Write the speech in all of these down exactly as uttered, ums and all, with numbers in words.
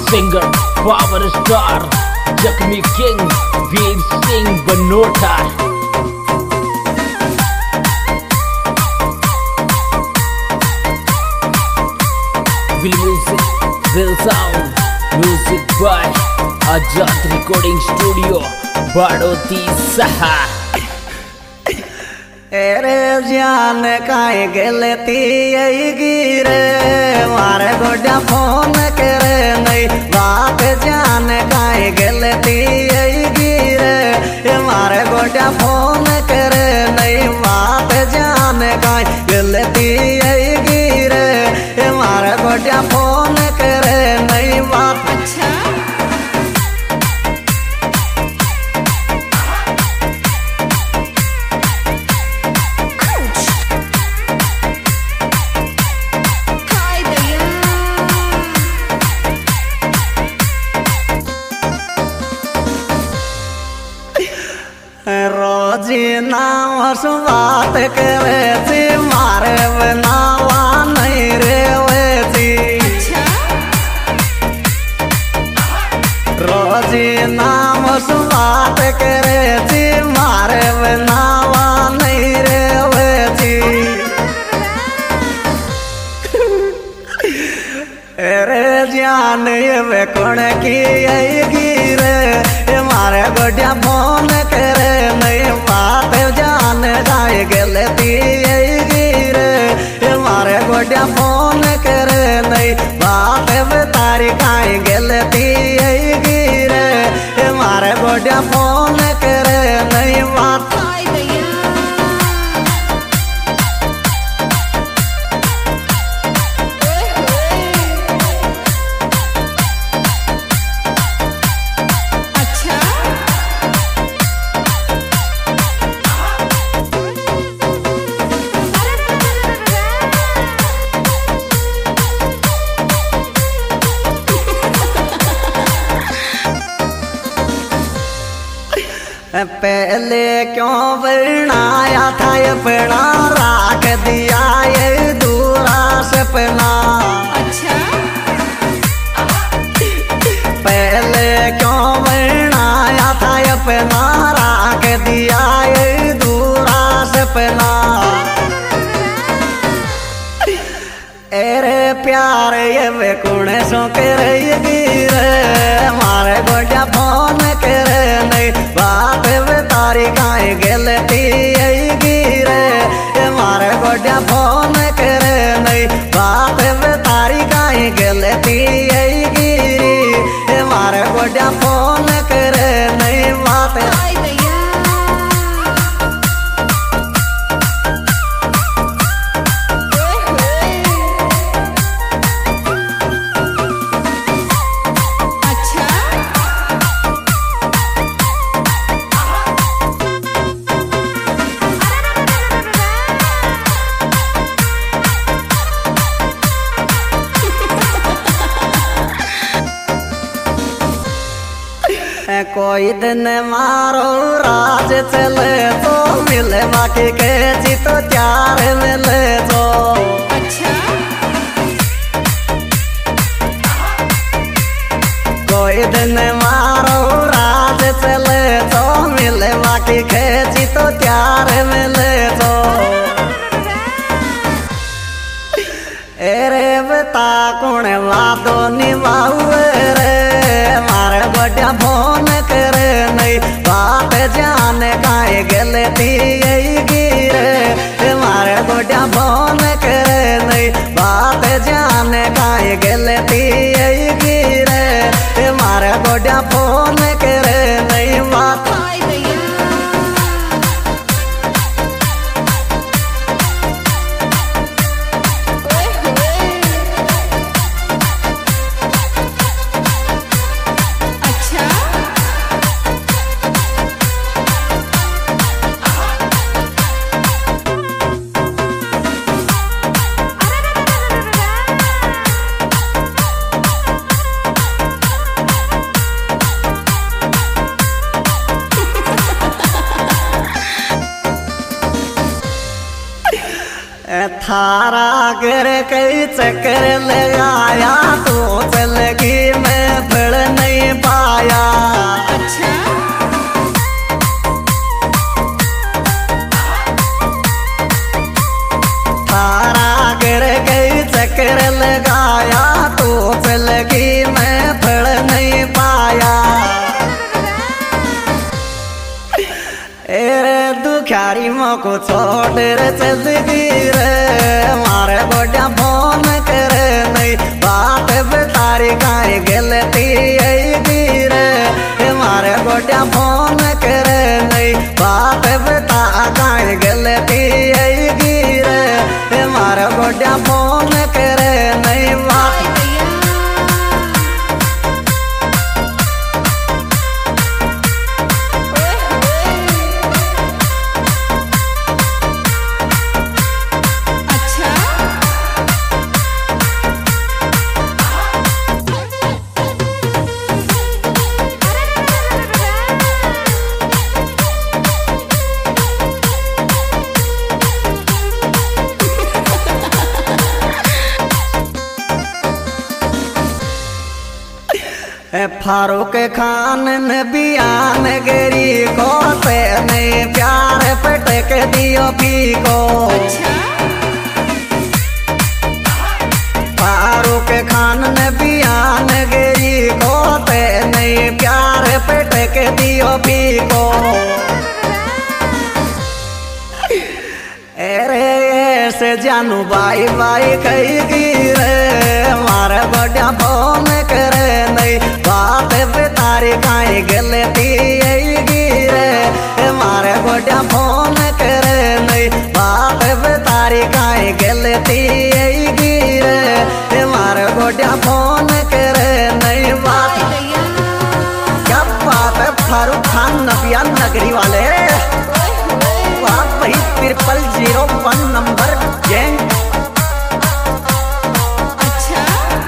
Singer power star जख्मी king Veer Singh Banota. विल म्यूजिक विल sound music by Azad recording studio Baroti सहा। रे जान काए गलती गिरे मारे गोड्या फोन करे नहीं बात जान काए गलती गिरे मारे गोड्या फोन करे नहीं बात जान काए गलती गिरे मारे गोड्या फोन करे नहीं बात। अच्छा रोजी नाम बात करे थी मारे बनावा नहीं रे थी। रोजी नाम बात करे थी मारे बनावा नहीं रे थी। रे जान ये कौन की गिरे मारे गोड्या फोन करे नहीं बात जान जाए गलती गिरे मारे गोड्या फोन करे नहीं बात तारी खाए गलती गिरे मारे गोड्या फोन करे नहीं बात। पहले क्यों बनाया था अपना राख दिया ये दूरा सपना। अच्छा पहले क्यों बनाया था अपना राख दिया ये दूरा सपना। अरे प्यार ये वे कुणे सो के रही गिरे मारे गोड्या फोन करे नहीं बात तारी गाय गलती गिरे मारे गोड्या फोन करे नहीं बात तारी गाय गलती गिरी मारे गोड्या फोन करे नहीं बात। कोई दिन मारो राज चले तो मिले बाकी के जी तो चार मिले तो। अच्छा कोई दिन मारो राज चले तो मिले बाकी के जी तो चार मिले तो। अरे बता कौन वादो निभाऊ रे मारे गोड्या फोन करे नहीं बात जान काए गलती गिरे मारे गोड्या फोन करे नहीं बात जान काए गलती गिरे मारे गोड्या फोन करे नहीं बात। थारा गिर कई चक्कर ले आया तू चलगी मैं आया तू लगी मैं फल नहीं पाया। एरे दुखारी मोको छोड़ रे चल दी रे मारे गोड्या फोन करे नहीं बात बेतारी काई गलती आई रे मारे गोड्या फोन करे नहीं बात बेता काई गलती आई रे मारे गोड्या फोन करे नहीं बात। फारूक खान ने बयान गिरी को से नहीं प्यार पटक दियो पी को। फारूक खान ने बयान गिरी को से नहीं प्यार पटक दियो पी को। अरे से जानू बाई बाई कही गिरे मारे बड़ा फोन करे नहीं बात बेतारी काई गलती आई गिरे मारे बड़ा फोन करे नहीं बात बेतारी काई गलती आई गिरे मारे बड़ा फोन करे नहीं बात। क्या बात है फारूक खान नबिया नगरी वाले वही triple zero one number gang. अच्छा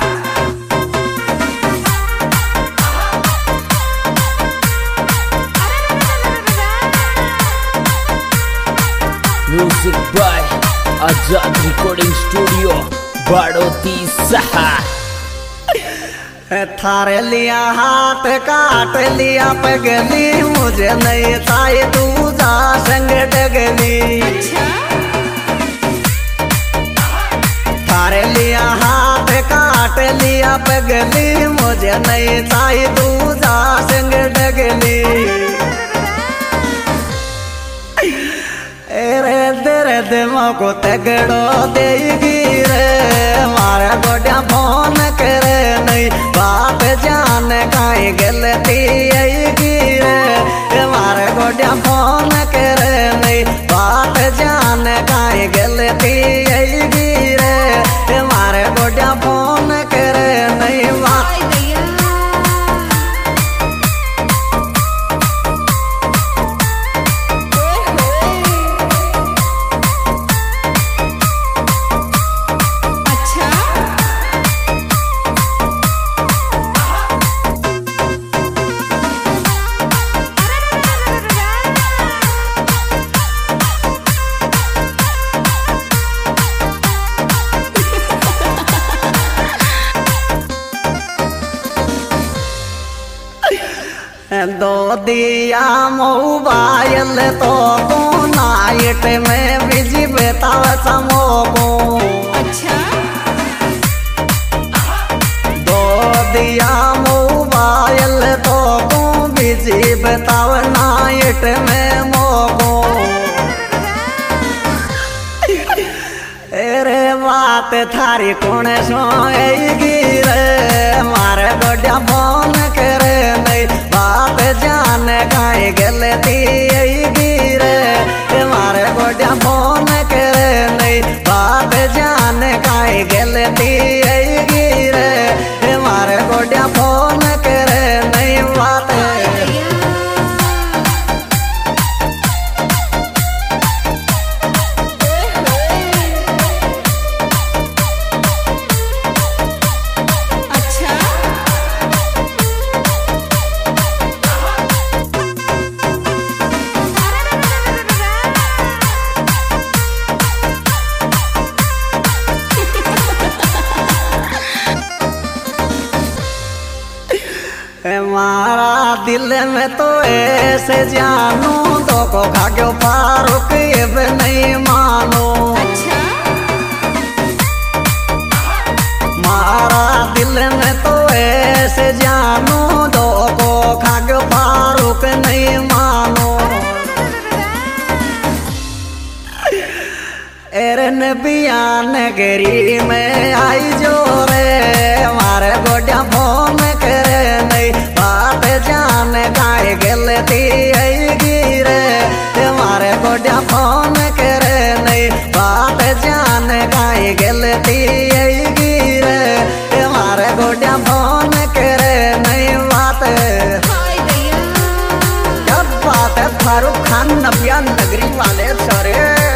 music by Azad recording studio Baroti सहा। थारे लिया हाथ काट लिया पगली मुझे नहीं ताई तू जा संग डगली। थारे लिया हाथ काट लिया पगली मुझे नहीं ताई तू जा संग डगली। एरे तेरे दिमाग को तगड़ो देगी रे मारा गोड्या फोन करे नहीं बात जान काई गलती आएगी रे मारा गोड्या फोन करे नहीं बात जान काई गलती आएगी रे मारा गोड्या फोन करे नहीं बात। दो दिया मोबाइल तो तू नाइट में बिजी बेताव समो को। अच्छा दो दिया मोबाइल तो तू बिजी बेताव नाइट में मोको। अरे बात थारी कौन सोएगी रे मारे गोड्या फोन करे नहीं बात जान काई गलती आएगी रे मारे गोड्या फोन करे नहीं बात जान काई गलती आएगी रे मारे गोड्या फोन करे नहीं बात। मारा दिल में तो ऐसे जानू दो को खाक्यो फारूक ये भी नहीं मानो। अच्छा तुम्हारा दिल में तो ऐसे जानू दो को खाग फारूक नहीं मानो। एरन बियान गिरी में आई जो रे मारे गोड्या फोन करे नहीं बात जान गाय गलती आएगी रे मारे गोड्या फोन करे नहीं बात जान गाय गलती आएगी रे मारे गोड्या फोन करे नहीं बात। जब बात है फारूक खान नबिया नगरी वाले सारे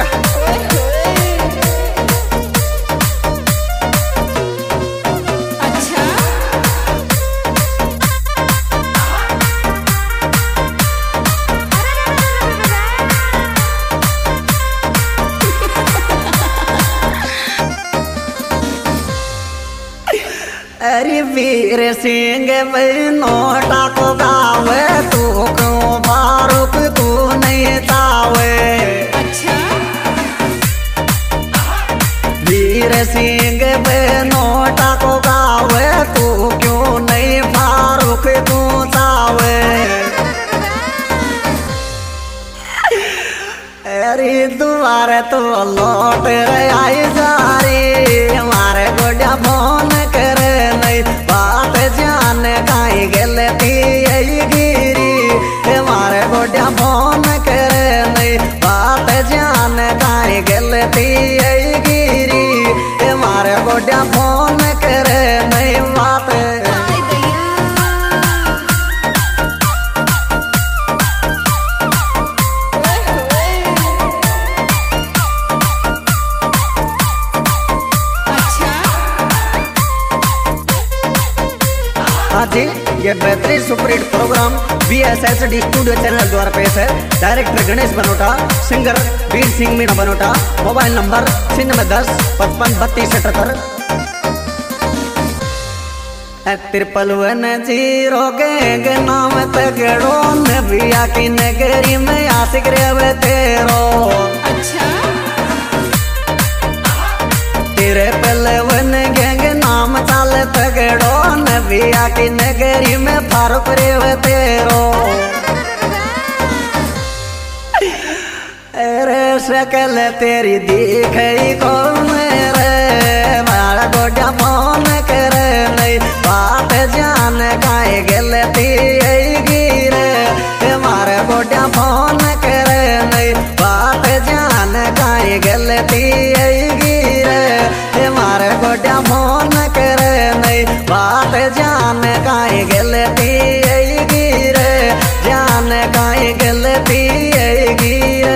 अरे वीर सिंह नोटा को गावे तू क्यों फारूक तू नहीं तावे। अच्छा वीर सिंह नोटा को गावे तू क्यों नहीं फारूक तू तावे। अरे दोबारा तो लौट आई जा रही हमारे गोड्या फोन करे नहीं बात जान गाई गलती गिरी हमारे गोड्या फोन करे नहीं बात जान गाई गलती गिरी हमारे गोड्या फोन करे नहीं बात। जी ये बेहतरीन superhit programme B S S D studio channel द्वारा पेश है। Director Ganesh Banota, singer Veer Singh Meena Banota. Mobile number छिन्नवे दस पचपन बत्तीस अठहत्तर। त्रिपल वन जीरो गैंग नाम तगड़ो नबिया की नगरी में आशिक रे तेरो। अच्छा तेरे पलवन गैंग नाम चाल तगड़ो नबिया की नगरी में फारूक रे तेरो। अरे शकल तेरी दिख कौन रे मारा गोड्या फोन करे नहीं बात जान गाय गलती गिरे मारे गोड्या फोन करे नहीं बात जान गाय गलती गिरे मारे गोड्या फोन करे नहीं बात जान गाय गलती गिरे जान गाय गलती गिरे।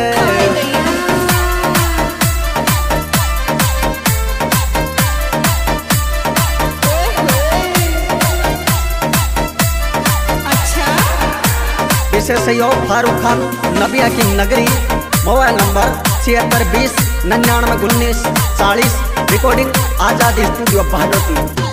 विशेष सहयोग फारूक खान नबिया की नगरी। मोबाइल नंबर छिहत्तर बीस निन्यानवे उन्नीस चालीस। रिकॉर्डिंग आजादी स्टूडियो भागवती।